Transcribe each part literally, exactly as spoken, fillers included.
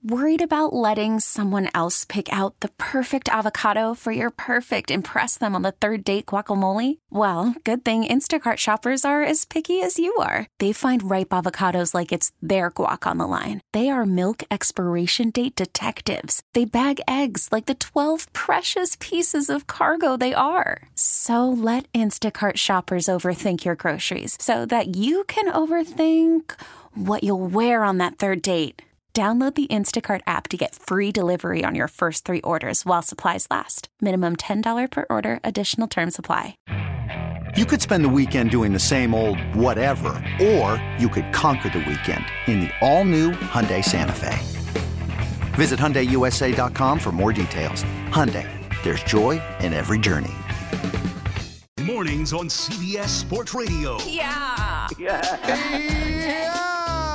Worried about letting someone else pick out the perfect avocado for your perfect impress them on the third date guacamole? Well, good thing Instacart shoppers are as picky as you are. They find ripe avocados like it's their guac on the line. They are milk expiration date detectives. They bag eggs like the twelve precious pieces of cargo they are. So let Instacart shoppers overthink your groceries so that you can overthink what you'll wear on that third date. Download the Instacart app to get free delivery on your first three orders while supplies last. Minimum ten dollars per order. Additional terms apply. You could spend the weekend doing the same old whatever, or you could conquer the weekend in the all-new Hyundai Santa Fe. Visit Hyundai U S A dot com for more details. Hyundai, there's joy in every journey. Mornings on C B S Sports Radio. Yeah. Yeah. yeah.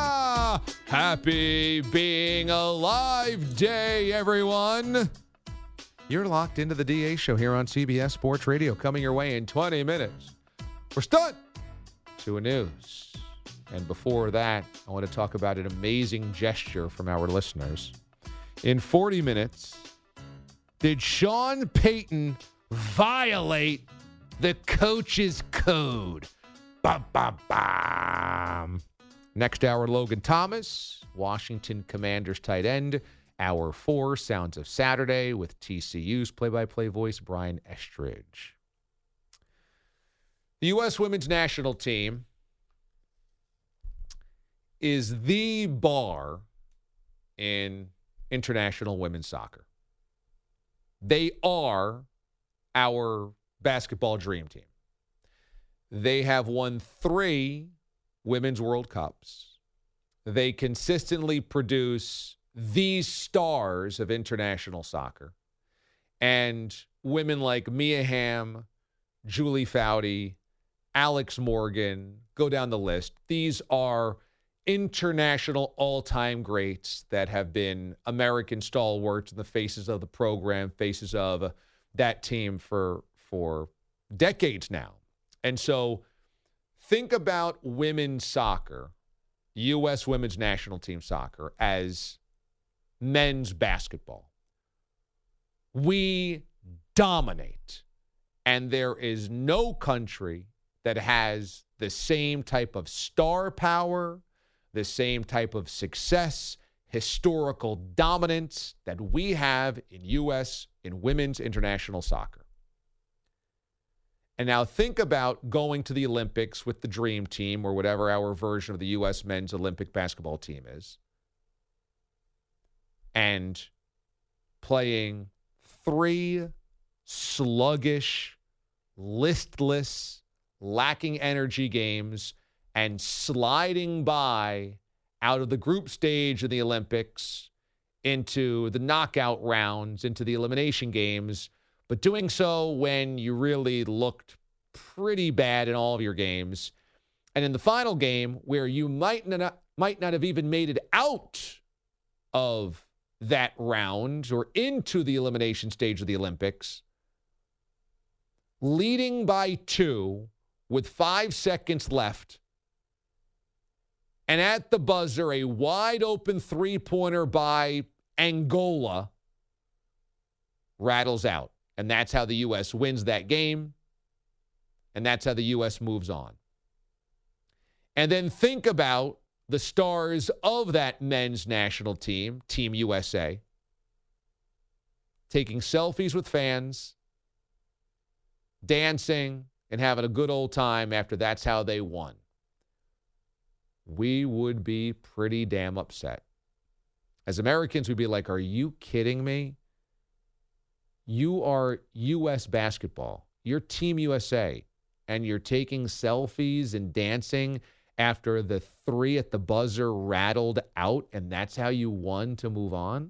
Happy Being Alive Day, everyone. You're locked into the D A Show here on C B S Sports Radio, coming your way in twenty minutes. We're stunned to a news. And before that, I want to talk about an amazing gesture from our listeners. In forty minutes, did Sean Payton violate the coach's code? Bum, bum, bum. Next hour, Logan Thomas, Washington Commanders tight end. Hour four, Sounds of Saturday with T C U's play-by-play voice, Brian Estridge. The U S women's national team is the bar in international women's soccer. They are our basketball dream team. They have won three Women's World Cups. They consistently produce these stars of international soccer. And women like Mia Hamm, Julie Foudy, Alex Morgan, go down the list. These are international all-time greats that have been American stalwarts in the faces of the program, faces of that team for, for decades now. And so think about women's soccer, U S women's national team soccer, as men's basketball. We dominate, and there is no country that has the same type of star power, the same type of success, historical dominance that we have in U S in women's international soccer. And now think about going to the Olympics with the Dream Team or whatever our version of the U S men's Olympic basketball team is, and playing three sluggish, listless, lacking energy games and sliding by out of the group stage of the Olympics into the knockout rounds, into the elimination games, but doing so when you really looked pretty bad in all of your games. And in the final game, where you might not, might not have even made it out of that round or into the elimination stage of the Olympics, leading by two with five seconds left, and at the buzzer, a wide-open three-pointer by Angola rattles out. And that's how the U S wins that game. And that's how the U S moves on. And then think about the stars of that men's national team, Team U S A, taking selfies with fans, dancing, and having a good old time after that's how they won. We would be pretty damn upset. As Americans, we'd be like, are you kidding me? You are U S basketball. You're Team U S A, and you're taking selfies and dancing after the three at the buzzer rattled out, and that's how you won to move on?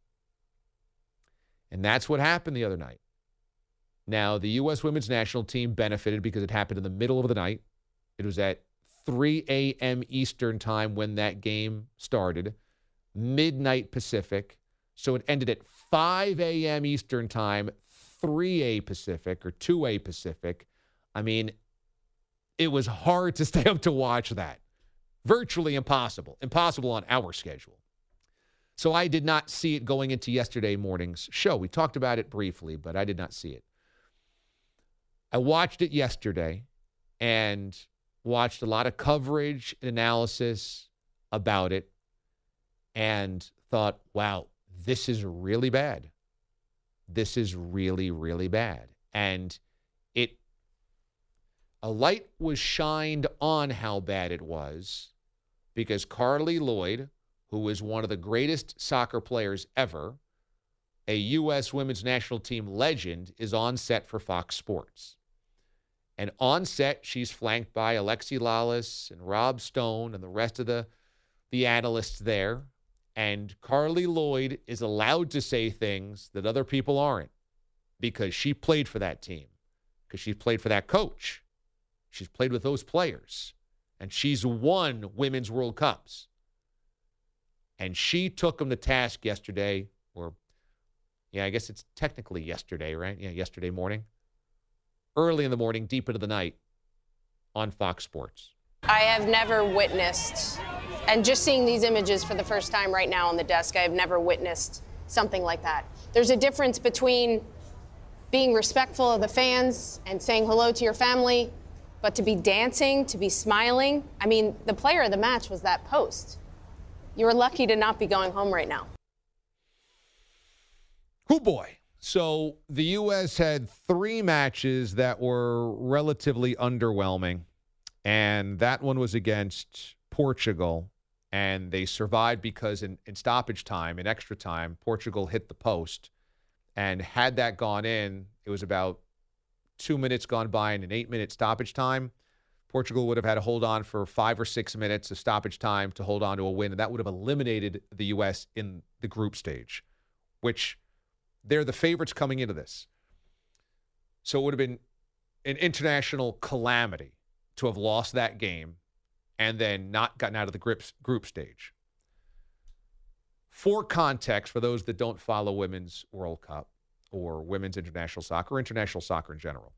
And that's what happened the other night. Now, the U S women's national team benefited because it happened in the middle of the night. It was at three a.m. Eastern time when that game started, midnight Pacific. So it ended at five a.m. Eastern time, three a.m. Pacific or two a.m. Pacific. I mean, it was hard to stay up to watch that. Virtually impossible. Impossible on our schedule. So I did not see it going into yesterday morning's show. We talked about it briefly, but I did not see it. I watched it yesterday and watched a lot of coverage and analysis about it and thought, wow, this is really bad. This is really, really bad. And it, a light was shined on how bad it was because Carly Lloyd, who is one of the greatest soccer players ever, a U S women's national team legend, is on set for Fox Sports. And on set, she's flanked by Alexi Lalas and Rob Stone and the rest of the, the analysts there. And Carly Lloyd is allowed to say things that other people aren't because she played for that team, because she played for that coach. She's played with those players. And she's won Women's World Cups. And she took them to task yesterday, or, yeah, I guess it's technically yesterday, right? Yeah, yesterday morning. Early in the morning, deep into the night on Fox Sports. I have never witnessed, and just seeing these images for the first time right now on the desk, I have never witnessed something like that. There's a difference between being respectful of the fans and saying hello to your family, but to be dancing, to be smiling. I mean, the player of the match was that post. You were lucky to not be going home right now. Oh, boy. So the U S had three matches that were relatively underwhelming, and that one was against Portugal, and they survived because in, in stoppage time, in extra time, Portugal hit the post, and had that gone in, it was about two minutes gone by in an eight-minute stoppage time. Portugal would have had to hold on for five or six minutes of stoppage time to hold on to a win, and that would have eliminated the U S in the group stage, which they're the favorites coming into this. So it would have been an international calamity to have lost that game and then not gotten out of the group, group stage. For context, for those that don't follow Women's World Cup or Women's International Soccer, or international soccer in general,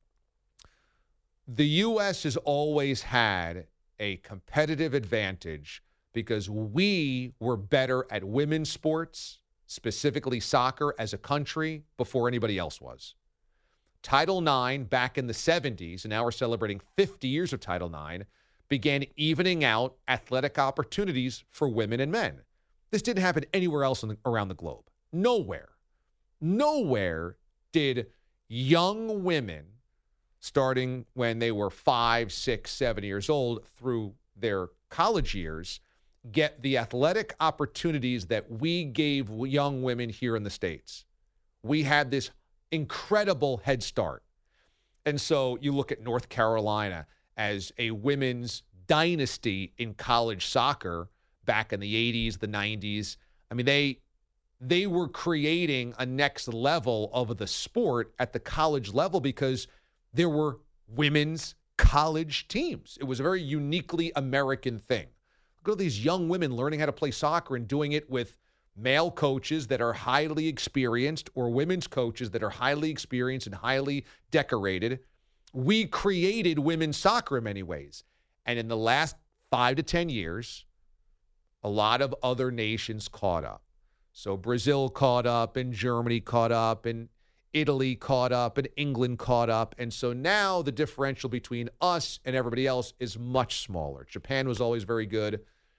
the U S has always had a competitive advantage because we were better at women's sports, specifically soccer, as a country before anybody else was. Title nine back in the seventies, and now we're celebrating fifty years of Title nine, began evening out athletic opportunities for women and men. This didn't happen anywhere else in the, around the globe. Nowhere. Nowhere did young women, starting when they were five, six, seven years old through their college years, get the athletic opportunities that we gave young women here in the States. We had this incredible head start. And so you look at North Carolina as a women's dynasty in college soccer back in the eighties, the nineties. I mean, they they were creating a next level of the sport at the college level because there were women's college teams. It was a very uniquely American thing. Look at these young women learning how to play soccer and doing it with male coaches that are highly experienced or women's coaches that are highly experienced and highly decorated. We created women's soccer in many ways. And in the last five to ten years, a lot of other nations caught up. So Brazil caught up, and Germany caught up, and Italy caught up, and England caught up. And so now the differential between us and everybody else is much smaller. Japan was always very good.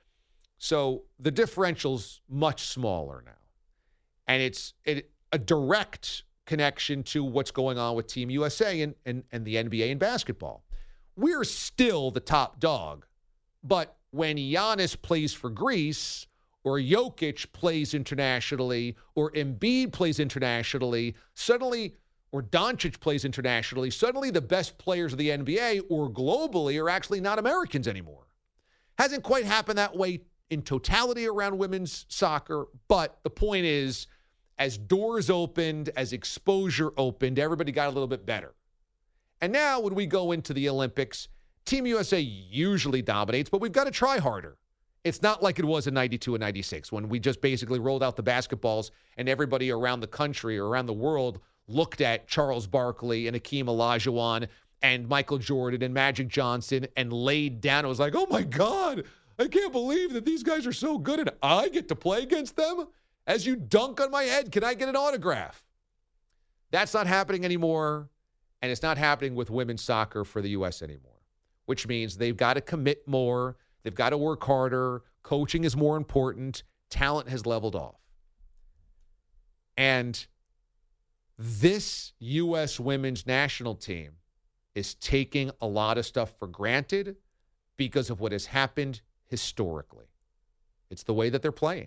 So the differential's much smaller now. And it's it, a direct connection to what's going on with Team U S A and, and, and the N B A and basketball. We're still the top dog. But when Giannis plays for Greece, or Jokic plays internationally, or Embiid plays internationally, suddenly, or Doncic plays internationally, suddenly the best players of the N B A or globally are actually not Americans anymore. Hasn't quite happened that way in totality around women's soccer, but the point is, as doors opened, as exposure opened, everybody got a little bit better. And now when we go into the Olympics, Team U S A usually dominates, but we've got to try harder. It's not like it was in ninety-two and ninety-six when we just basically rolled out the basketballs and everybody around the country or around the world looked at Charles Barkley and Hakeem Olajuwon and Michael Jordan and Magic Johnson and laid down. It was like, oh, my God, I can't believe that these guys are so good and I get to play against them. As you dunk on my head, can I get an autograph? That's not happening anymore, and it's not happening with women's soccer for the U S anymore, which means they've got to commit more. They've got to work harder. Coaching is more important. Talent has leveled off. And this U S women's national team is taking a lot of stuff for granted because of what has happened historically. It's the way that they're playing.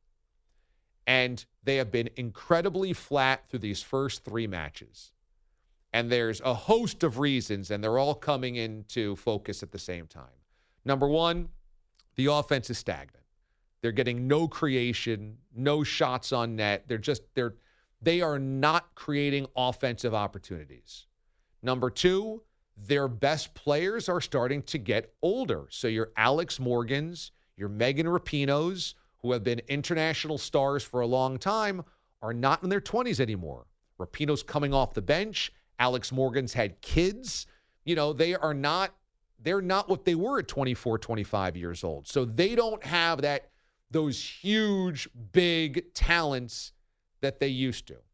And they have been incredibly flat through these first three matches. And there's a host of reasons, and they're all coming into focus at the same time. Number one, the offense is stagnant. They're getting no creation, no shots on net. They're just, they're, they are not creating offensive opportunities. Number two, their best players are starting to get older. So your Alex Morgans, your Megan Rapinos, who have been international stars for a long time, are not in their twenties anymore. Rapinoe's coming off the bench. Alex Morgan's had kids. You know, they are not, they're not what they were at twenty-four, twenty-five years old. So they don't have that, those huge, big talents that they used to.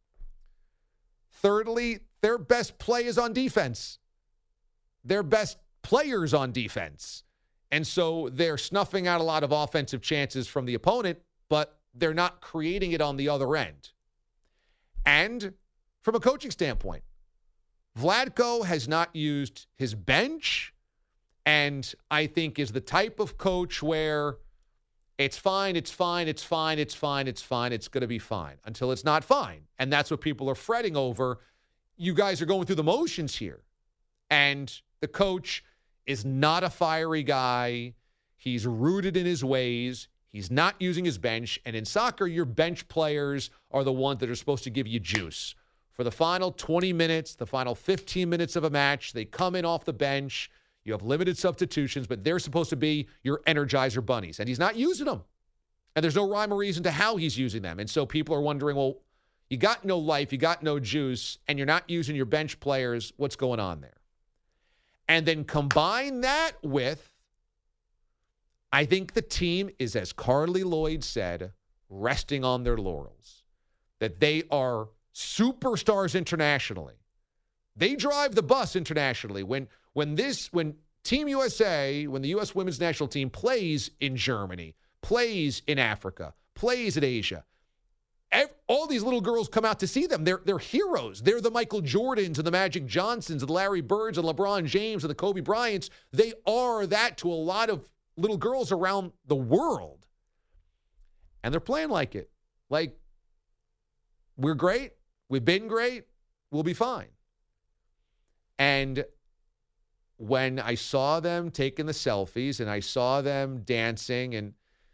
Thirdly, their best play is on defense. Their best players on defense. And so they're snuffing out a lot of offensive chances from the opponent, but they're not creating it on the other end. And from a coaching standpoint, Vlatko has not used his bench, and I think is the type of coach where it's fine, it's fine, it's fine, it's fine, it's fine, it's going to be fine until it's not fine. And that's what people are fretting over. You guys are going through the motions here. And the coach is not a fiery guy. He's rooted in his ways. He's not using his bench. And in soccer, your bench players are the ones that are supposed to give you juice. For the final twenty minutes, the final fifteen minutes of a match, they come in off the bench. You have limited substitutions, but they're supposed to be your Energizer bunnies. And he's not using them. And there's no rhyme or reason to how he's using them. And so people are wondering, well, you got no life, you got no juice, and you're not using your bench players. What's going on there? And then combine that with, I think the team is, as Carly Lloyd said, resting on their laurels. That they are superstars internationally. They drive the bus internationally. When when this when Team U S A, when the U S women's national team plays in Germany, plays in Africa, plays in Asia, ev- all these little girls come out to see them. They're they're heroes. They're the Michael Jordans and the Magic Johnsons and the Larry Birds and LeBron James and the Kobe Bryants. They are that to a lot of little girls around the world. And they're playing like it. Like, we're great. We've been great. We'll be fine. And when I saw them taking the selfies and I saw them dancing and,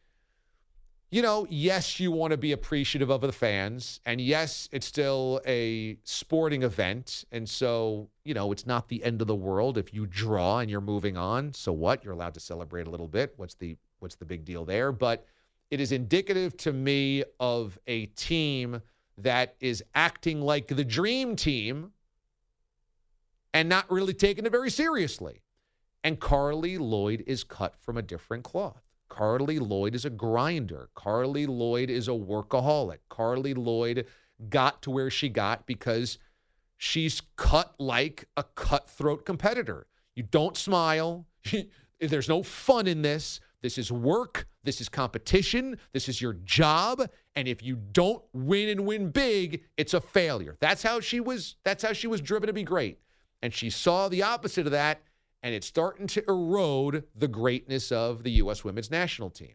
you know, yes, you want to be appreciative of the fans. And yes, it's still a sporting event. And so, you know, it's not the end of the world if you draw and you're moving on. So what? You're allowed to celebrate a little bit. What's the what's the big deal there? But it is indicative to me of a team that is acting like the dream team and not really taking it very seriously. And Carly Lloyd is cut from a different cloth. Carly Lloyd is a grinder. Carly Lloyd is a workaholic. Carly Lloyd got to where she got because she's cut like a cutthroat competitor. You don't smile. There's no fun in this. This is work. This is competition. This is your job. And if you don't win and win big, it's a failure. That's how she was, that's how she was driven to be great. And she saw the opposite of that, and it's starting to erode the greatness of the U S women's national team.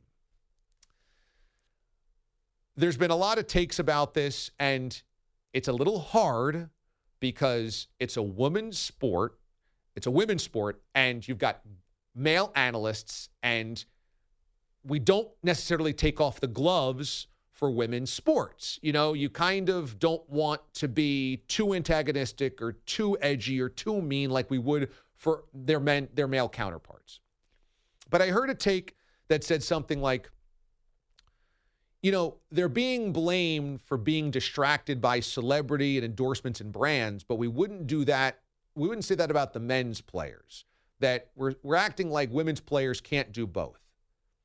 There's been a lot of takes about this, and it's a little hard because it's a women's sport. It's a women's sport, and you've got male analysts, and we don't necessarily take off the gloves for women's sports. You know, you kind of don't want to be too antagonistic or too edgy or too mean like we would for their men, their male counterparts. But I heard a take that said something like, you know, they're being blamed for being distracted by celebrity and endorsements and brands, but we wouldn't do that. We wouldn't say that about the men's players, that we're we're acting like women's players can't do both.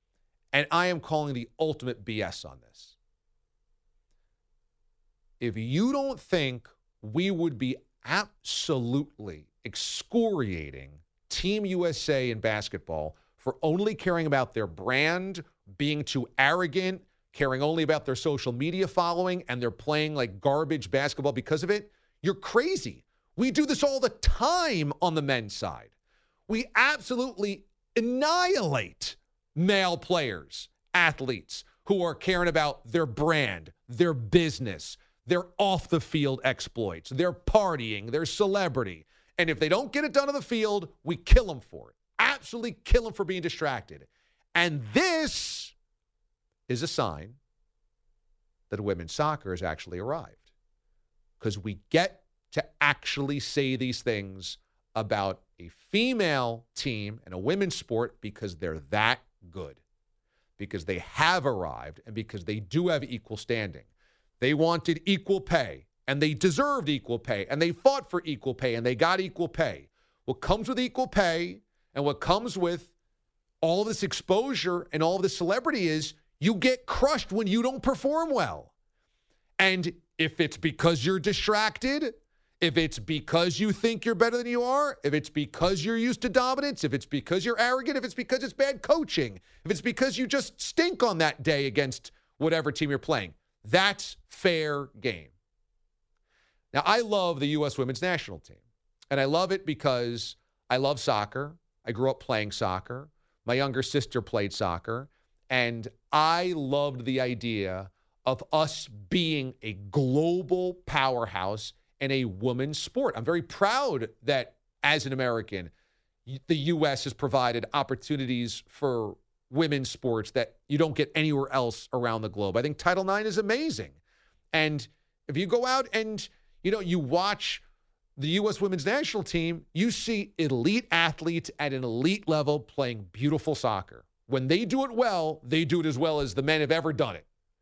And I am calling the ultimate B S on this. If you don't think we would be absolutely excoriating Team U S A in basketball for only caring about their brand, being too arrogant, caring only about their social media following, and they're playing like garbage basketball because of it, you're crazy. We do this all the time on the men's side. We absolutely annihilate male players, athletes who are caring about their brand, their business, their off-the-field exploits, their partying, their celebrity. And if they don't get it done on the field, we kill them for it. Absolutely kill them for being distracted. And this is a sign that women's soccer has actually arrived. Because we get to actually say these things about a female team and a women's sport because they're that good. Because they have arrived and because they do have equal standing. They wanted equal pay, and they deserved equal pay, and they fought for equal pay, and they got equal pay. What comes with equal pay and what comes with all this exposure and all this celebrity is you get crushed when you don't perform well. And if it's because you're distracted, if it's because you think you're better than you are, if it's because you're used to dominance, if it's because you're arrogant, if it's because it's bad coaching, if it's because you just stink on that day against whatever team you're playing, that's fair game. Now, I love the U S women's national team, and I love it because I love soccer. I grew up playing soccer. My younger sister played soccer, and I loved the idea of us being a global powerhouse in a women's sport. I'm very proud that, as an American, the U S has provided opportunities for women's sports that you don't get anywhere else around the globe. I think Title nine is amazing. And if you go out and, you know, you watch the U S women's national team, you see elite athletes at an elite level playing beautiful soccer. When they do it well, they do it as well as the men have ever done it.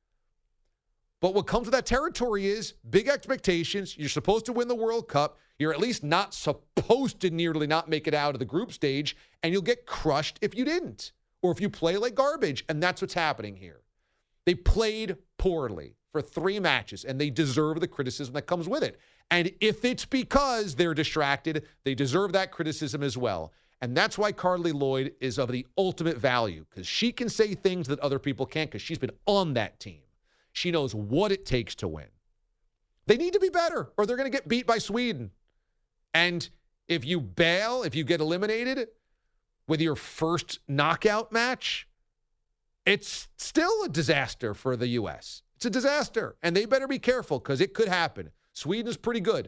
But what comes with that territory is big expectations. You're supposed to win the World Cup. You're at least not supposed to nearly not make it out of the group stage, and you'll get crushed if you didn't, or if you play like garbage, and that's what's happening here. They played poorly for three matches, and they deserve the criticism that comes with it. And if it's because they're distracted, they deserve that criticism as well. And that's why Carly Lloyd is of the ultimate value, because she can say things that other people can't because she's been on that team. She knows what it takes to win. They need to be better, or they're going to get beat by Sweden. And if you bail, if you get eliminated with your first knockout match, it's still a disaster for the U S. It's a disaster, and they better be careful because it could happen. Sweden is pretty good.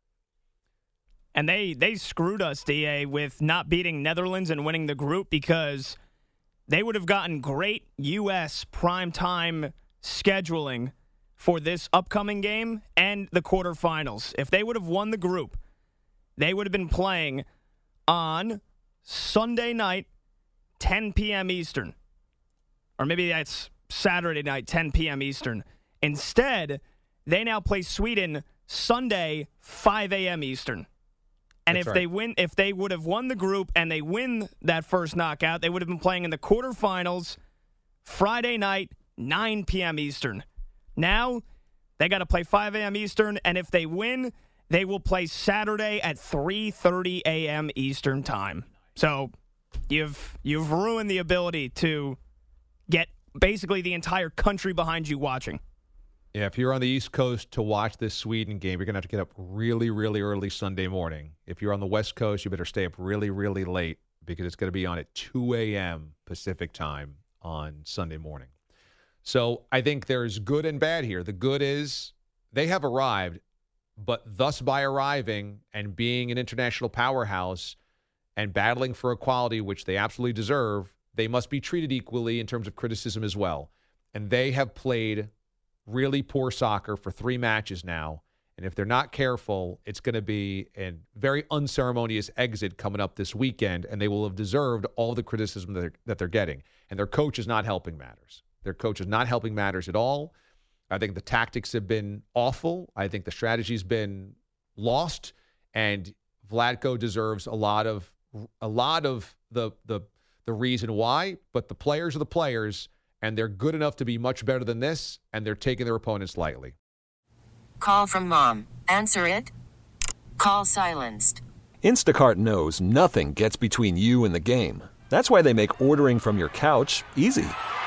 And they, they screwed us, D A, with not beating Netherlands and winning the group because they would have gotten great U S primetime scheduling for this upcoming game and the quarterfinals. If they would have won the group, they would have been playing on Sunday night, ten p.m. Eastern. Or maybe that's Saturday night, ten p.m. Eastern. Instead, they now play Sweden Sunday, five a.m. Eastern. And That's if right. they win, if they would have won the group and they win that first knockout, they would have been playing in the quarterfinals Friday night, nine p.m. Eastern. Now, they got to play five a.m. Eastern, and if they win, they will play Saturday at three thirty a.m. Eastern time. So you've you've ruined the ability to get basically the entire country behind you watching. Yeah, if you're on the East Coast to watch this Sweden game, you're going to have to get up really, really early Sunday morning. If you're on the West Coast, you better stay up really, really late because it's going to be on at two a.m. Pacific time on Sunday morning. So I think there's good and bad here. The good is they have arrived, but thus by arriving and being an international powerhouse and battling for equality, which they absolutely deserve, they must be treated equally in terms of criticism as well. And they have played really poor soccer for three matches now. And if they're not careful, it's going to be a very unceremonious exit coming up this weekend, and they will have deserved all the criticism that they're, that they're getting. And their coach is not helping matters. Their coach is not helping matters at all. I think the tactics have been awful. I think the strategy's been lost, and Vlatko deserves a lot of a lot of the the the reason why, but the players are the players, and they're good enough to be much better than this, and they're taking their opponents lightly. Call from mom. Answer it. Call silenced. Instacart knows nothing gets between you and the game. That's why they make ordering from your couch easy.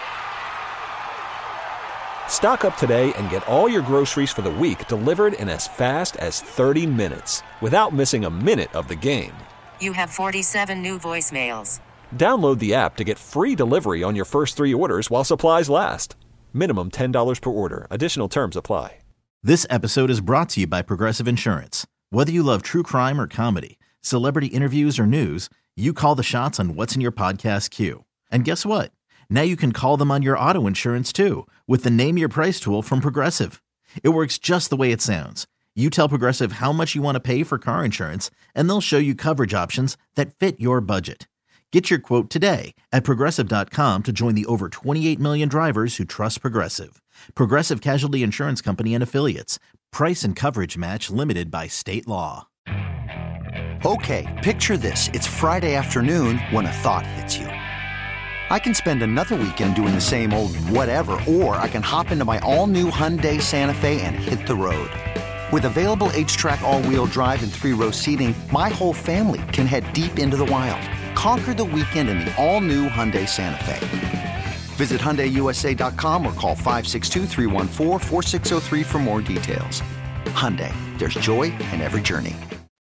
Stock up today and get all your groceries for the week delivered in as fast as thirty minutes without missing a minute of the game. You have forty-seven new voicemails. Download the app to get free delivery on your first three orders while supplies last. Minimum ten dollars per order. Additional terms apply. This episode is brought to you by Progressive Insurance. Whether you love true crime or comedy, celebrity interviews or news, you call the shots on what's in your podcast queue. And guess what? Now you can call them on your auto insurance too with the Name Your Price tool from Progressive. It works just the way it sounds. You tell Progressive how much you want to pay for car insurance, and they'll show you coverage options that fit your budget. Get your quote today at Progressive dot com to join the over twenty-eight million drivers who trust Progressive. Progressive Casualty Insurance Company and Affiliates. Price and coverage match limited by state law. Okay, picture this. It's Friday afternoon when a thought hits you. I can spend another weekend doing the same old whatever, or I can hop into my all-new Hyundai Santa Fe and hit the road. With available H-Track all-wheel drive and three-row seating, my whole family can head deep into the wild. Conquer the weekend in the all-new Hyundai Santa Fe. Visit Hyundai U S A dot com or call five six two, three one four, four six zero three for more details. Hyundai, there's joy in every journey.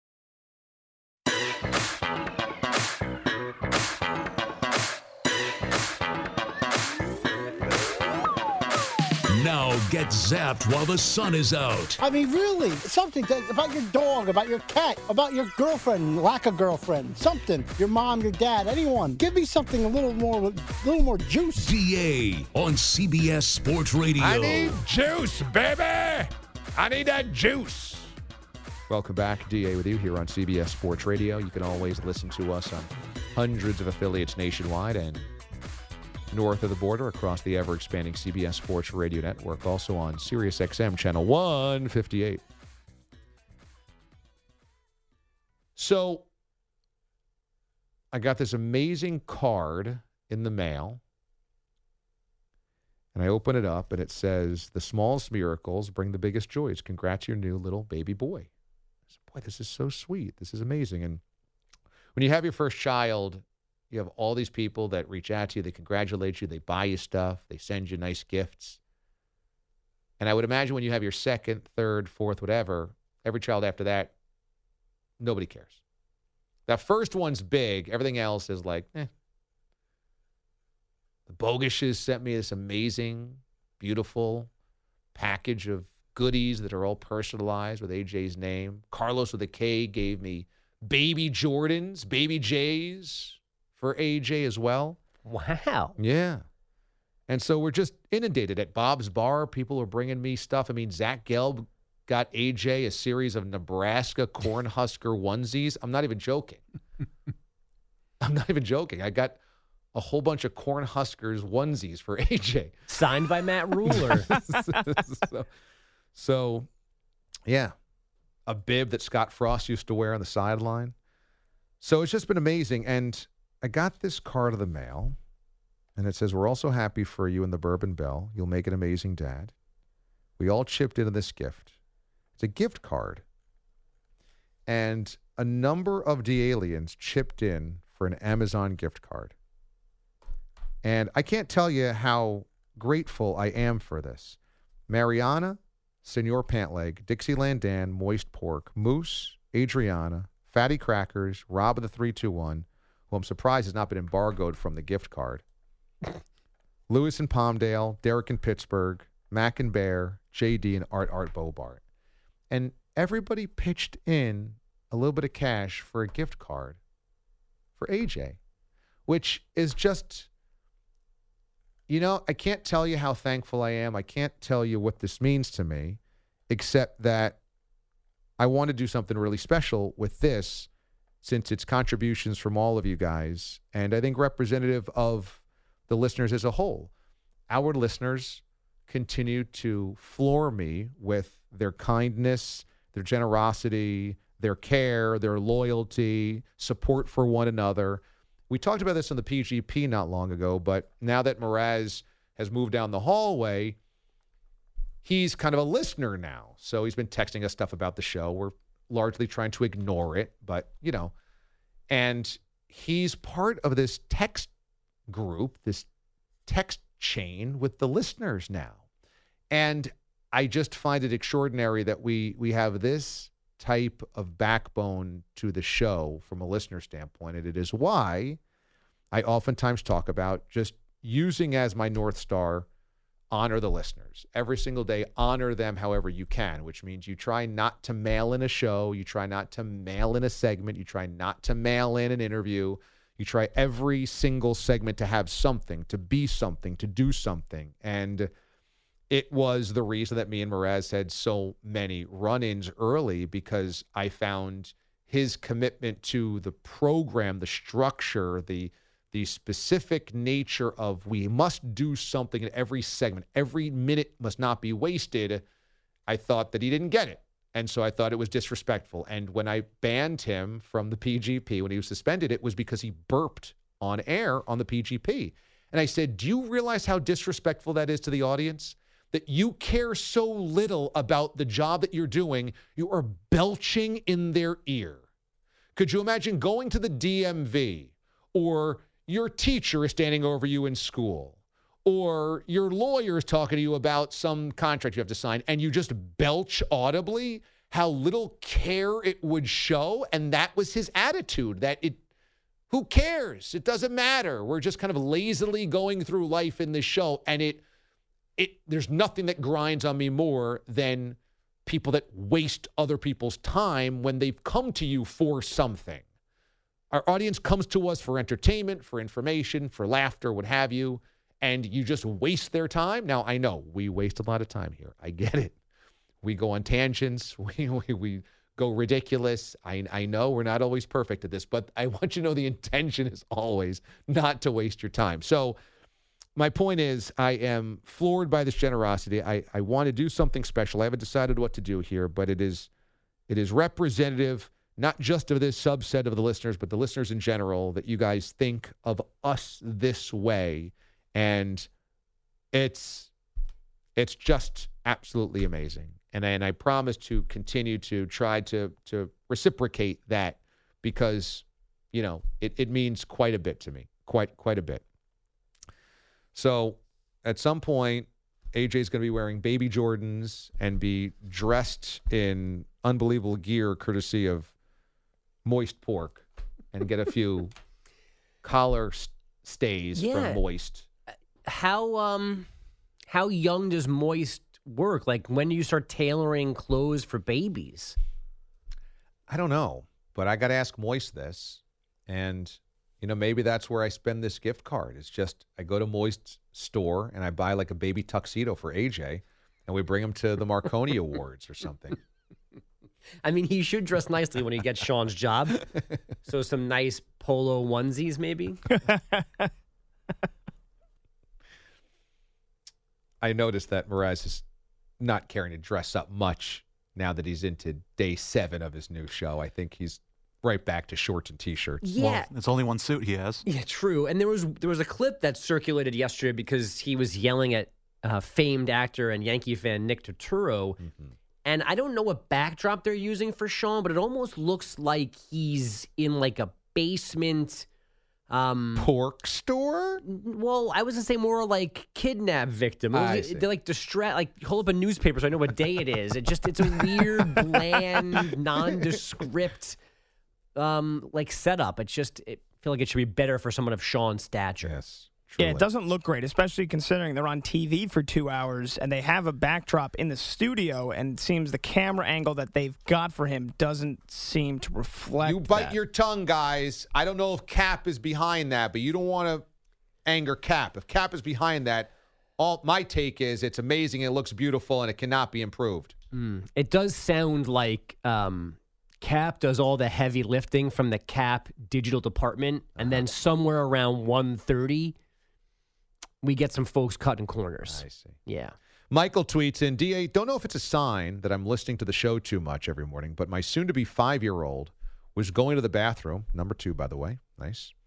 Now get zapped while the sun is out. I mean, really, something that, about your dog, about your cat, about your girlfriend, lack of girlfriend, something. Your mom, your dad, anyone. Give me something a little more, a little more juice. D A on C B S Sports Radio. I need juice, baby. I need that juice. Welcome back, D A with you here on C B S Sports Radio. You can always listen to us on hundreds of affiliates nationwide and north of the border across the ever-expanding C B S Sports Radio Network, also on Sirius X M channel one fifty-eight. So I got this amazing card in the mail, and I open it up, and it says, "The smallest miracles bring the biggest joys. Congrats, your new little baby boy." I said, boy, this is so sweet. This is amazing. And when you have your first child, you have all these people that reach out to you, they congratulate you, they buy you stuff, they send you nice gifts. And I would imagine when you have your second, third, fourth, whatever, every child after that, nobody cares. That first one's big. Everything else is like, eh. The Bogishes sent me this amazing, beautiful package of goodies that are all personalized with A J's name. Carlos with a K gave me baby Jordans, baby J's for A J as well. Wow. Yeah. And so we're just inundated at Bob's Bar. People are bringing me stuff. I mean, Zach Gelb got A J a series of Nebraska Cornhusker onesies. I'm not even joking. I'm not even joking. I got a whole bunch of Cornhuskers onesies for A J. Signed by Matt Ruler. so, so, yeah. A bib that Scott Frost used to wear on the sideline. So it's just been amazing. And I got this card of the mail, and it says, "We're also happy for you and the Bourbon Bell. You'll make an amazing dad. We all chipped into this gift." It's a gift card. And a number of D-aliens chipped in for an Amazon gift card. And I can't tell you how grateful I am for this. Mariana, Senor Pantleg, Dixieland Dan, Moist Pork, Moose, Adriana, Fatty Crackers, Rob of the three two one, who I'm surprised has not been embargoed from the gift card. Lewis in Palmdale, Derek in Pittsburgh, Mac and Bear, J D, and Art Art Bobart. And everybody pitched in a little bit of cash for a gift card for A J, which is just, you know, I can't tell you how thankful I am. I can't tell you what this means to me, except that I want to do something really special with this, since it's contributions from all of you guys, and I think representative of the listeners as a whole. Our listeners continue to floor me with their kindness, their generosity, their care, their loyalty, support for one another. we talked about this on the P G P not long ago, but now that Mraz has moved down the hallway, he's kind of a listener now. So he's been texting us stuff about the show. We're largely trying to ignore it, but, you know, and he's part of this text group, this text chain with the listeners now. And I just find it extraordinary that we we have this type of backbone to the show from a listener standpoint. And it is why I oftentimes talk about just using as my North Star, honor the listeners. Every single day, honor them however you can, which means you try not to mail in a show. You try not to mail in a segment. You try not to mail in an interview. You try every single segment to have something, to be something, to do something. And it was the reason that me and Mraz had so many run-ins early, because I found his commitment to the program, the structure, the the specific nature of we must do something in every segment. Every minute must not be wasted. I thought that he didn't get it. And so I thought it was disrespectful. And when I banned him from the P G P, when he was suspended, it was because he burped on air on the P G P. And I said, do you realize how disrespectful that is to the audience? That you care so little about the job that you're doing, you are belching in their ear. Could you imagine going to the D M V, or your teacher is standing over you in school, or your lawyer is talking to you about some contract you have to sign, and you just belch audibly? How little care it would show. And that was his attitude, that it, who cares? It doesn't matter. We're just kind of lazily going through life in this show. And it, it, there's nothing that grinds on me more than people that waste other people's time when they've come to you for something. Our audience comes to us for entertainment, for information, for laughter, what have you, and you just waste their time. Now, I know we waste a lot of time here. I get it. We go on tangents. We we, we go ridiculous. I, I know we're not always perfect at this, but I want you to know the intention is always not to waste your time. So my point is, I am floored by this generosity. I, I want to do something special. I haven't decided what to do here, but it is it is representative, not just of this subset of the listeners, but the listeners in general, that you guys think of us this way. And it's it's just absolutely amazing. And, and I promise to continue to try to to reciprocate that, because, you know, it, it means quite a bit to me, quite, quite a bit. So at some point, A J's going to be wearing baby Jordans and be dressed in unbelievable gear courtesy of Moist Pork, and get a few collar st- stays Yeah. from Moist. How um how young does Moist work? Like, when do you start tailoring clothes for babies? I don't know, but I got to ask Moist this. And, you know, maybe that's where I spend this gift card. It's just I go to Moist's store and I buy like a baby tuxedo for A J, and we bring him to the Marconi Awards or something. I mean, he should dress nicely when he gets Sean's job. So some nice polo onesies, maybe. I noticed that Mraz is not caring to dress up much now that he's into day seven of his new show. I think he's right back to shorts and T-shirts. Yeah. It's only one suit he has. Yeah, true. And there was there was a clip that circulated yesterday because he was yelling at uh, famed actor and Yankee fan Nick Turturro. Mm-hmm. And I don't know what backdrop they're using for Sean, but it almost looks like he's in like a basement um, pork store. Well, I was gonna say more like kidnap victim. It was, I see. They're like distress, like hold up a newspaper so I know what day it is. It just it's a weird, bland, nondescript um, like setup. It's just it I feel like it should be better for someone of Sean's stature. Yes. Yeah, it doesn't look great, especially considering they're on T V for two hours and they have a backdrop in the studio, and it seems the camera angle that they've got for him doesn't seem to reflect You bite that. your tongue, guys. I don't know if Cap is behind that, but you don't want to anger Cap. If Cap is behind that, all my take is it's amazing, it looks beautiful, and it cannot be improved. Mm. It does sound like um, Cap does all the heavy lifting from the Cap digital department, and uh-huh. then somewhere around one thirty, we get some folks cutting corners. I see. Yeah. Michael tweets in, D A, don't know if it's a sign that I'm listening to the show too much every morning, but my soon-to-be five-year-old was going to the bathroom, number two, by the way, nice,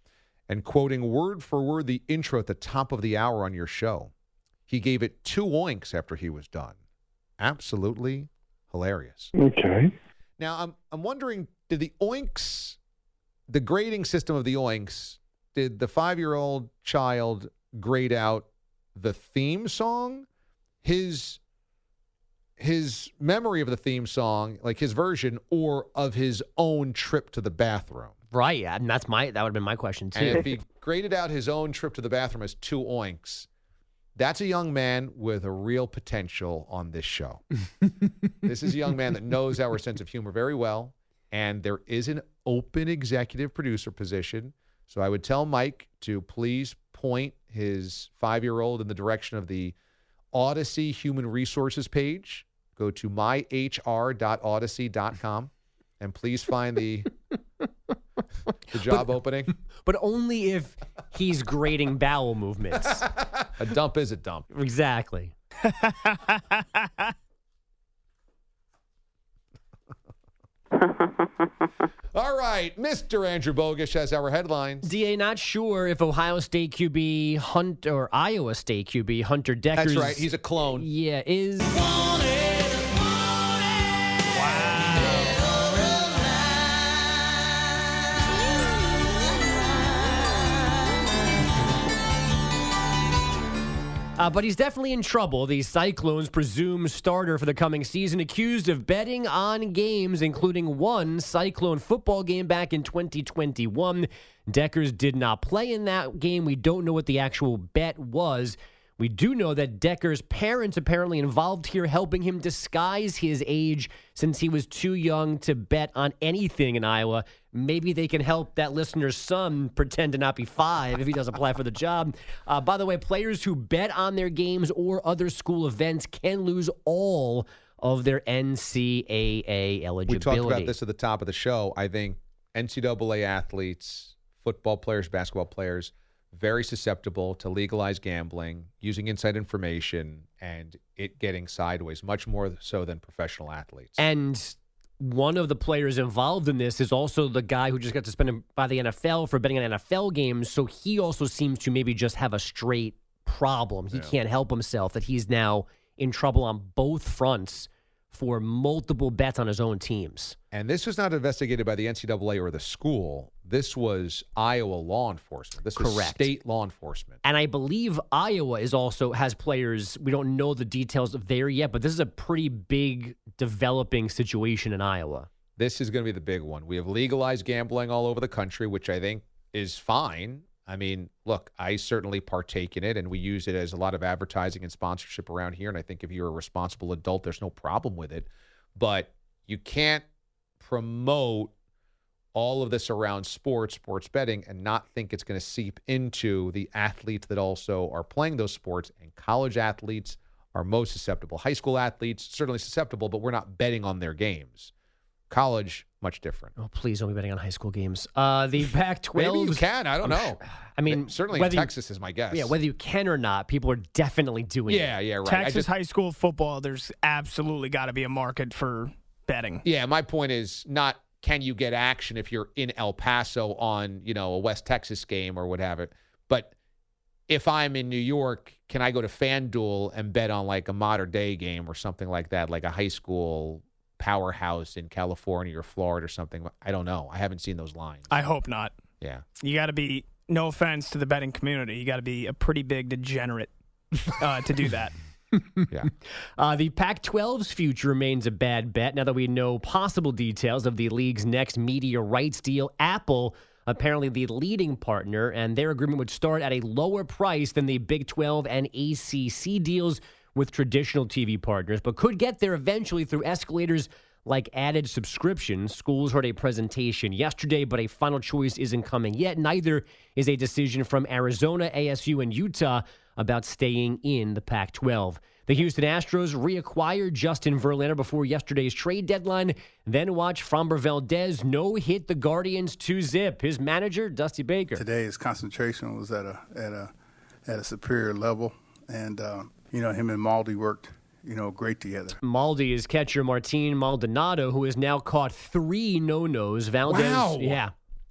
and quoting word for word the intro at the top of the hour on your show. He gave it two oinks after he was done. Absolutely hilarious. Okay. Now, I'm I'm wondering, did the oinks, the grading system of the oinks, did the five-year-old child grade out the theme song? His his memory of the theme song, like his version, or of his own trip to the bathroom? Right, yeah, and that's my that would have been my question too. And if he graded out his own trip to the bathroom as two oinks, that's a young man with a real potential on this show. This is a young man that knows our sense of humor very well, and there is an open executive producer position. So I would tell Mike to please point his five-year-old in the direction of the Odyssey Human Resources page. Go to my h r dot odyssey dot com and please find the the job but, opening. But only if he's grading bowel movements. A dump is a dump. Exactly. All right, Mister Andrew Bogusch has our headlines. D A not sure if Ohio State Q B Hunt or Iowa State Q B Hunter Dekkers. That's right. He's a clone. Yeah, is. Uh, but he's definitely in trouble. The Cyclones presume starter for the coming season, accused of betting on games, including one Cyclone football game back in twenty twenty-one. Dekkers did not play in that game. We don't know what the actual bet was. We do know that Dekkers' parents apparently involved here, helping him disguise his age since he was too young to bet on anything in Iowa. Maybe they can help that listener's son pretend to not be five if he does apply for the job. Uh, by the way, players who bet on their games or other school events can lose all of their N C double A eligibility. We talked about this at the top of the show. I think N C double A athletes, football players, basketball players, very susceptible to legalized gambling, using inside information, and it getting sideways, much more so than professional athletes. And one of the players involved in this is also the guy who just got suspended by the N F L for betting on N F L games, so he also seems to maybe just have a straight problem. He yeah. can't help himself, that he's now in trouble on both fronts for multiple bets on his own teams. And this was not investigated by the N C double A or the school. This was Iowa law enforcement. This was Correct. state law enforcement. And I believe Iowa is also has players. We don't know the details of there yet, but this is a pretty big developing situation in Iowa. This is going to be the big one. We have legalized gambling all over the country, which I think is fine. I mean, look, I certainly partake in it, and we use it as a lot of advertising and sponsorship around here. And I think if you're a responsible adult, there's no problem with it. But you can't promote all of this around sports, sports betting, and not think it's going to seep into the athletes that also are playing those sports. And college athletes are most susceptible. High school athletes, certainly susceptible, but we're not betting on their games. College, much different. Oh, please don't be betting on high school games. Uh, the Pac twelve. Maybe you can. I don't know. I mean, certainly in Texas is my guess. Yeah, whether you can or not, people are definitely doing yeah, it. Yeah, yeah, right. Texas just, high school football, there's absolutely got to be a market for betting. Yeah, my point is not can you get action if you're in El Paso on, you know, a West Texas game or what have it, but if I'm in New York, can I go to FanDuel and bet on like a modern day game or something like that, like a high school powerhouse in California or Florida or something? I don't know. I haven't seen those lines. I hope not. Yeah. You got to be, no offense to the betting community, you got to be a pretty big degenerate uh, to do that. Yeah. Uh, the Pac twelve's future remains a bad bet now that we know possible details of the league's next media rights deal. Apple, apparently the leading partner, and their agreement would start at a lower price than the Big twelve and A C C deals with traditional T V partners, but could get there eventually through escalators like added subscriptions. Schools heard a presentation yesterday, but a final choice isn't coming yet. Neither is a decision from Arizona, A S U, and Utah about staying in the Pac twelve. The Houston Astros reacquired Justin Verlander before yesterday's trade deadline. Then watch Framber Valdez no-hit the Guardians two zip. His manager, Dusty Baker. Today, his concentration was at a at a at a superior level, and uh, you know him and Maldi worked you know great together. Maldi is catcher Martin Maldonado, who has now caught three no-nos. Valdez, wow. yeah.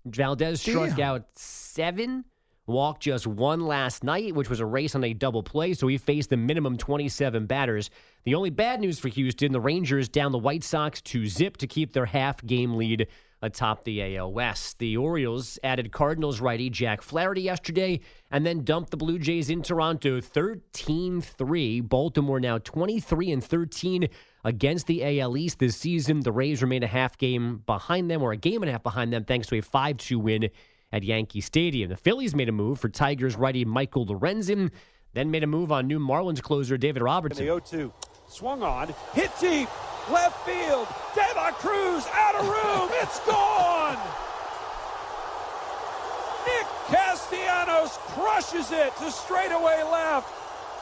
Valdez struck Damn. out seven, walked just one last night, which was a race on a double play, so he faced the minimum twenty-seven batters. The only bad news for Houston, the Rangers down the White Sox to zip to keep their half-game lead atop the A L West. The Orioles added Cardinals righty Jack Flaherty yesterday and then dumped the Blue Jays in Toronto thirteen three. Baltimore now twenty-three and thirteen against the A L East this season. The Rays remain a half game behind them, or a game and a half behind them, thanks to a five two win at Yankee Stadium. The Phillies made a move for Tigers righty Michael Lorenzen, then made a move on new Marlins closer David Robertson. The oh two swung on, hit deep, left field, De La Cruz out of room, it's gone! Nick Castellanos crushes it to straightaway left.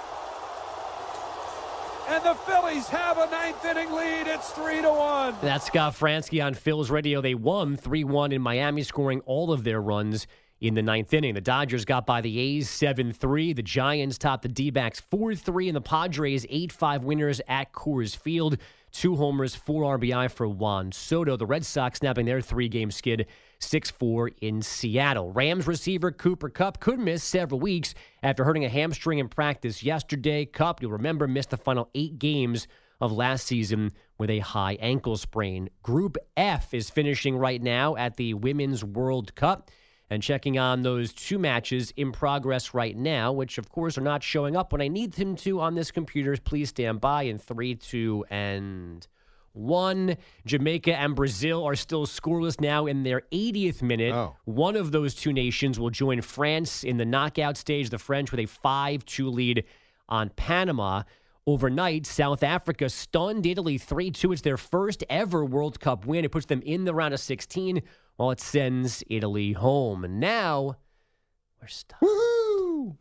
And the Phillies have a ninth inning lead. It's three to one. That's Scott Fransky on Phil's radio. They won three one in Miami, scoring all of their runs in the ninth inning. The Dodgers got by the A's seven three. The Giants topped the D-backs four three. And the Padres eight five winners at Coors Field. Two homers, four R B I for Juan Soto. The Red Sox snapping their three-game skid six four in Seattle. Rams receiver Cooper Kupp could miss several weeks after hurting a hamstring in practice yesterday. Kupp, you'll remember, missed the final eight games of last season with a high ankle sprain. Group F is finishing right now at the Women's World Cup. And checking on those two matches in progress right now, which, of course, are not showing up when I need them to on this computer. Please stand by in three, two, and one. Jamaica and Brazil are still scoreless now in their eightieth minute. Oh. One of those two nations will join France in the knockout stage, the French with a five two lead on Panama. Overnight, South Africa stunned Italy three two. It's their first ever World Cup win. It puts them in the round of sixteen, while it sends Italy home. And now, we're stuck. Woohoo!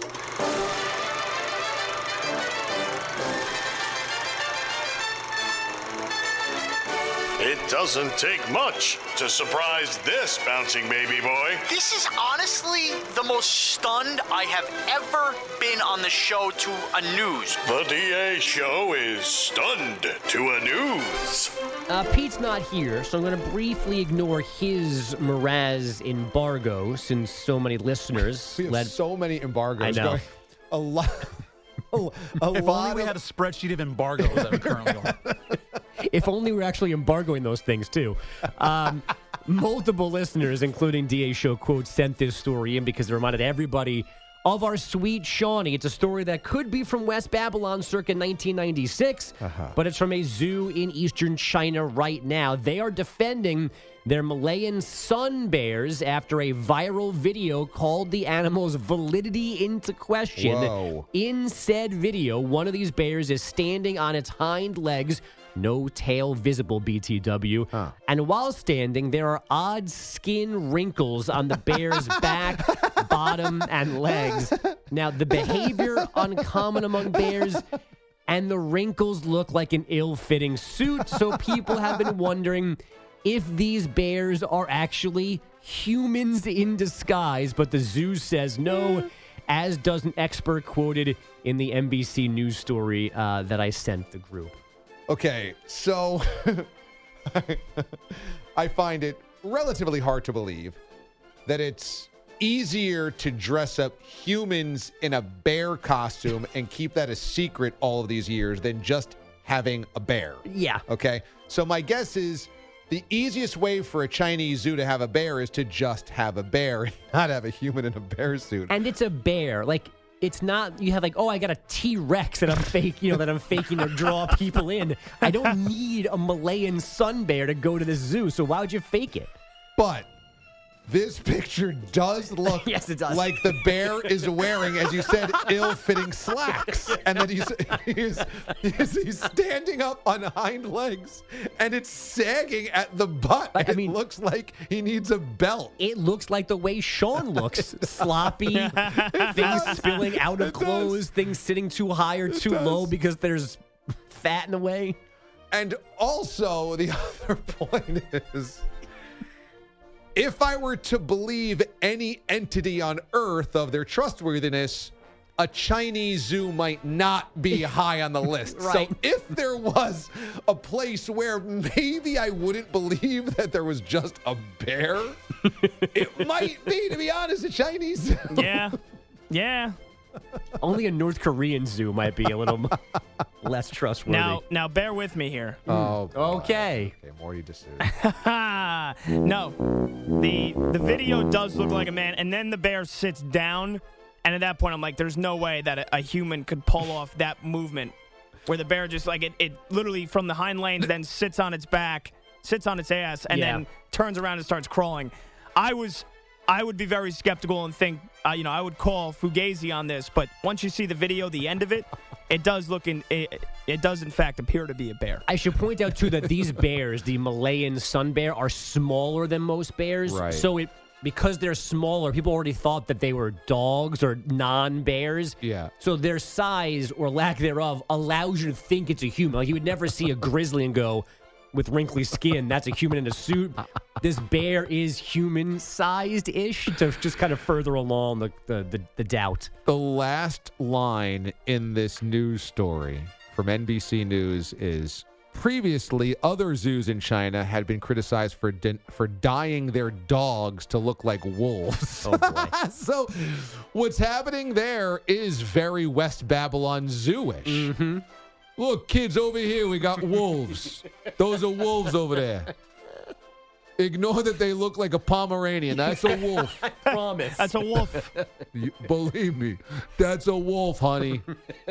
It doesn't take much to surprise this bouncing baby boy. This is honestly the most stunned I have ever been on the show to a news. The D A show is stunned to a news. Uh, Pete's not here, so I'm going to briefly ignore his Mraz embargo since so many listeners We have led. so many embargoes I know. going. A lot. A, a if lot only we of- had a spreadsheet of embargoes that are currently on. If only we're actually embargoing those things, too. Um, multiple listeners, including D A Show Quote, sent this story in because it reminded everybody of our sweet Shawnee. It's a story that could be from West Babylon circa nineteen ninety-six, Uh-huh. but it's from a zoo in eastern China right now. They are defending their Malayan sun bears after a viral video called the animal's validity into question. Whoa. In said video, one of these bears is standing on its hind legs, no tail visible, B T W. Huh. And while standing, there are odd skin wrinkles on the bear's back, bottom, and legs. Now, the behavior uncommon among bears, and the wrinkles look like an ill-fitting suit, so people have been wondering if these bears are actually humans in disguise, but the zoo says no, as does an expert quoted in the N B C News story uh, that I sent the group. Okay, so I find it relatively hard to believe that it's easier to dress up humans in a bear costume and keep that a secret all of these years than just having a bear. Yeah. Okay, so my guess is the easiest way for a Chinese zoo to have a bear is to just have a bear and not have a human in a bear suit. And it's a bear. Like, it's not, you have like, oh, I got a T-Rex that I'm fake, you know, that I'm faking to draw people in. I don't need a Malayan sun bear to go to the zoo, so why would you fake it? But this picture does look Yes, it does. like the bear is wearing, as you said, ill-fitting slacks. And that he's, he's, he's, he's standing up on hind legs, and it's sagging at the butt. I It mean- looks like he needs a belt. It looks like the way Sean looks. Sloppy, things spilling out of It clothes, does. things sitting too high or too does. low because there's fat in the way. And also, the other point is, if I were to believe any entity on Earth of their trustworthiness, a Chinese zoo might not be high on the list. Right. So if there was a place where maybe I wouldn't believe that there was just a bear, it might be, to be honest, a Chinese zoo. Yeah. Yeah. Only a North Korean zoo might be a little less trustworthy. Now, now, bear with me here. Oh, boy. Okay. Okay, more you just No, the the video does look like a man, and then the bear sits down, and at that point, I'm like, there's no way that a, a human could pull off that movement, where the bear just like it, it literally from the hind legs then sits on its back, sits on its ass, and Yeah. then turns around and starts crawling. I was. I would be very skeptical and think, uh, you know, I would call Fugazi on this. But once you see the video, the end of it, it does look in, it, it does in fact appear to be a bear. I should point out too that these bears, the Malayan sun bear, are smaller than most bears. Right. So it because they're smaller, people already thought that they were dogs or non-bears. Yeah. So their size or lack thereof allows you to think it's a human. Like you would never see a grizzly and go, with wrinkly skin, that's a human in a suit. This bear is human-sized-ish to just kind of further along the, the, the, the doubt. The last line in this news story from N B C News is, previously, other zoos in China had been criticized for di- for dyeing their dogs to look like wolves. Oh, boy. So what's happening there is very West Babylon Zoo-ish. Mm-hmm. Look, kids, over here, we got wolves. Those are wolves over there. Ignore that they look like a Pomeranian. That's a wolf. I promise. That's a wolf. You, believe me, that's a wolf, honey.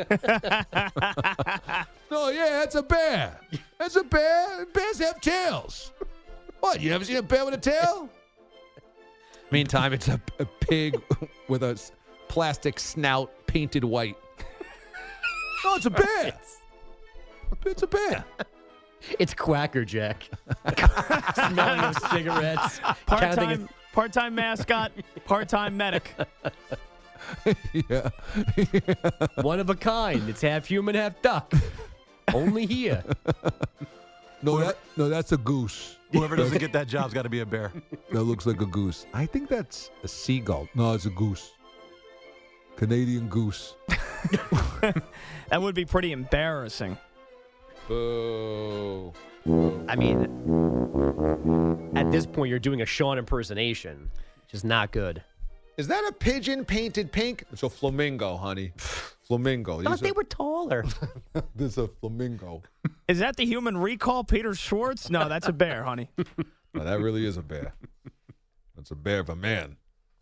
No, yeah, that's a bear. That's a bear. Bears have tails. What, you never seen a bear with a tail? Meantime, it's a, a pig with a s- plastic snout painted white. No, it's a bear. It's a bear. It's Quacker Jack. Smelling those cigarettes. counting Part-time, part-time mascot, part-time medic. Yeah. One of a kind. It's half human, half duck. Only here. No, that, no, that's a goose. Whoever doesn't get that job's got to be a bear. That looks like a goose. I think that's a seagull. No, it's a goose. Canadian goose. That would be pretty embarrassing. Boo. I mean, at this point, you're doing a Sean impersonation, which is not good. Is that a pigeon painted pink? It's a flamingo, honey. Flamingo. I thought These they are- were taller. This is a flamingo. Is that the human recall, Peter Schwartz? No, that's a bear, honey. No, that really is a bear. That's a bear of a man.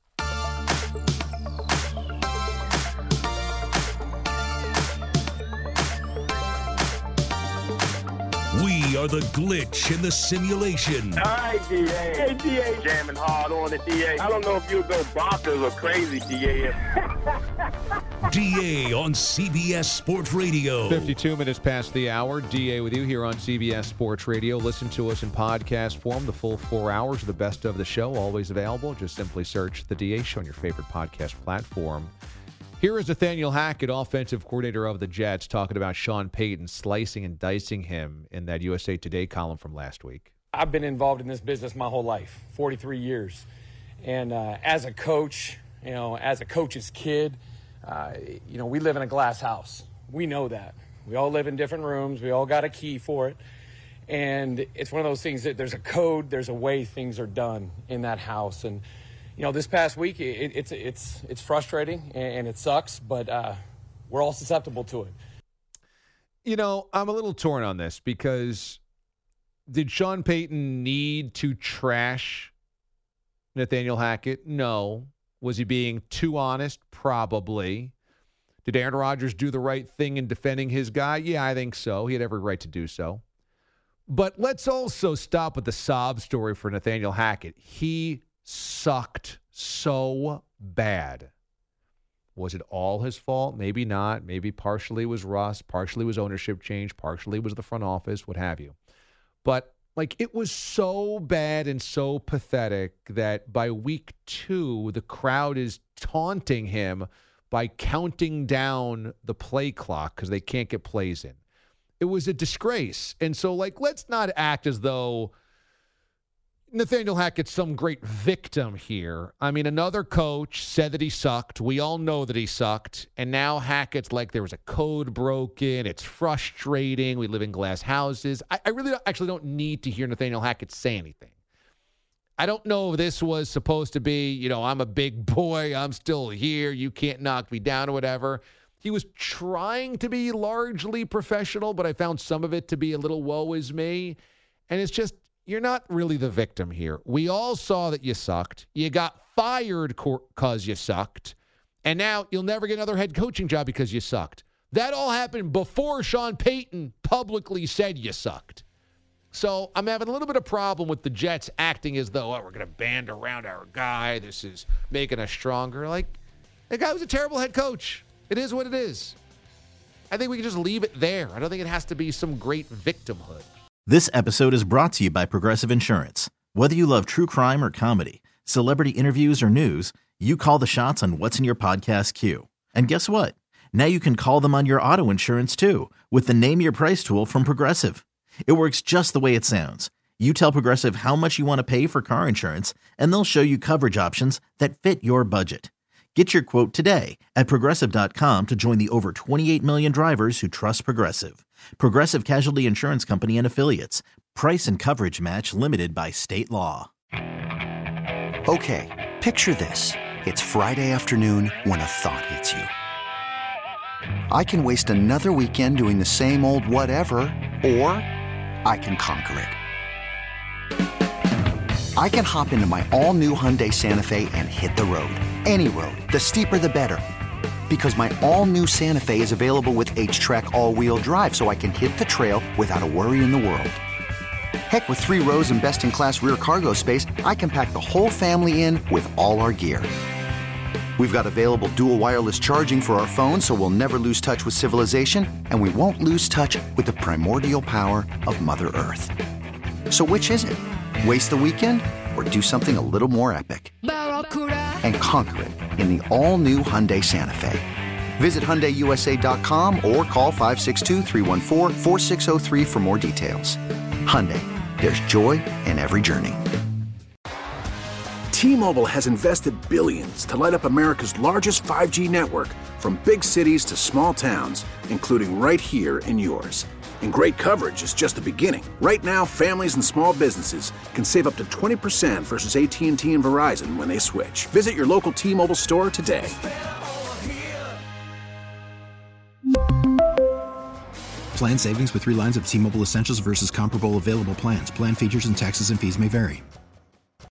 We are the glitch in the simulation. All right, D A. Hey, D A. Jamming hard on it, D A. I don't know if you'll go bonkers or crazy, D A. D A on C B S Sports Radio. fifty-two minutes past the hour. D A with you here on C B S Sports Radio. Listen to us in podcast form. The full four hours of the best of the show, always available. Just simply search the D A Show on your favorite podcast platform. Here is Nathaniel Hackett, offensive coordinator of the Jets, talking about Sean Payton slicing and dicing him in that U S A Today column from last week. I've been involved in this business my whole life, forty-three years. And uh, as a coach, you know, as a coach's kid, uh, you know, we live in a glass house. We know that. We all live in different rooms. We all got a key for it. And it's one of those things that there's a code, there's a way things are done in that house. And you know, this past week, it, it's it's it's frustrating and it sucks, but uh, we're all susceptible to it. You know, I'm a little torn on this because did Sean Payton need to trash Nathaniel Hackett? No. Was he being too honest? Probably. Did Aaron Rodgers do the right thing in defending his guy? Yeah, I think so. He had every right to do so. But let's also stop with the sob story for Nathaniel Hackett. He sucked so bad. Was it all his fault? Maybe not. Maybe partially was Russ, partially was ownership change, partially was the front office, what have you. But like it was so bad and so pathetic that by week two, the crowd is taunting him by counting down the play clock because they can't get plays in. It was a disgrace. And so like let's not act as though Nathaniel Hackett's some great victim here. I mean, another coach said that he sucked. We all know that he sucked. And now Hackett's like there was a code broken. It's frustrating. We live in glass houses. I, I really don't, actually don't need to hear Nathaniel Hackett say anything. I don't know if this was supposed to be, you know, I'm a big boy. I'm still here. You can't knock me down or whatever. He was trying to be largely professional, but I found some of it to be a little woe is me. And it's just, you're not really the victim here. We all saw that you sucked. You got fired because you sucked. And now you'll never get another head coaching job because you sucked. That all happened before Sean Payton publicly said you sucked. So I'm having a little bit of problem with the Jets acting as though, oh, we're going to band around our guy. This is making us stronger. Like, the guy was a terrible head coach. It is what it is. I think we can just leave it there. I don't think it has to be some great victimhood. This episode is brought to you by Progressive Insurance. Whether you love true crime or comedy, celebrity interviews or news, you call the shots on what's in your podcast queue. And guess what? Now you can call them on your auto insurance too with the Name Your Price tool from Progressive. It works just the way it sounds. You tell Progressive how much you want to pay for car insurance, and they'll show you coverage options that fit your budget. Get your quote today at Progressive dot com to join the over twenty-eight million drivers who trust Progressive. Progressive Casualty Insurance Company and Affiliates. Price and coverage match limited by state law. Okay, picture this. It's Friday afternoon when a thought hits you. I can waste another weekend doing the same old whatever, or I can conquer it. I can hop into my all-new Hyundai Santa Fe and hit the road. Any road. The steeper, the better. Because my all-new Santa Fe is available with H-Track all-wheel drive, so I can hit the trail without a worry in the world. Heck, with three rows and best-in-class rear cargo space, I can pack the whole family in with all our gear. We've got available dual wireless charging for our phones, so we'll never lose touch with civilization, and we won't lose touch with the primordial power of Mother Earth. So which is it? Waste the weekend or do something a little more epic? And conquer it in the all-new Hyundai Santa Fe. Visit Hyundai U S A dot com or call five six two, three one four, four six zero three for more details. Hyundai, there's joy in every journey. T-Mobile has invested billions to light up America's largest five G network, from big cities to small towns, including right here in yours. And great coverage is just the beginning. Right now, families and small businesses can save up to twenty percent versus A T and T and Verizon when they switch. Visit your local T-Mobile store today. Plan savings with three lines of T-Mobile Essentials versus comparable available plans. Plan features and taxes and fees may vary.